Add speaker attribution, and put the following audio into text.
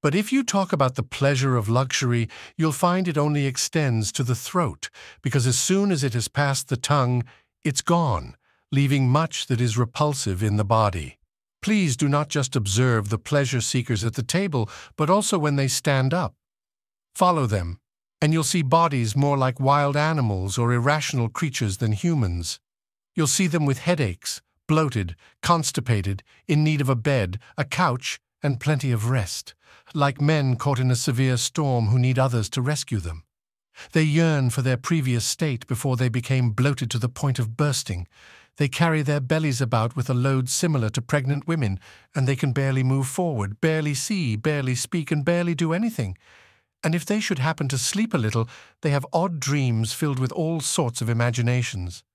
Speaker 1: But if you talk about the pleasure of luxury, you'll find it only extends to the throat, because as soon as it has passed the tongue, it's gone, leaving much that is repulsive in the body. Please do not just observe the pleasure seekers at the table, but also when they stand up. Follow them, and you'll see bodies more like wild animals or irrational creatures than humans. You'll see them with headaches, bloated, constipated, in need of a bed, a couch, and plenty of rest, like men caught in a severe storm who need others to rescue them. They yearn for their previous state before they became bloated to the point of bursting. They carry their bellies about with a load similar to pregnant women, and they can barely move forward, barely see, barely speak, and barely do anything. And if they should happen to sleep a little, they have odd dreams filled with all sorts of imaginations.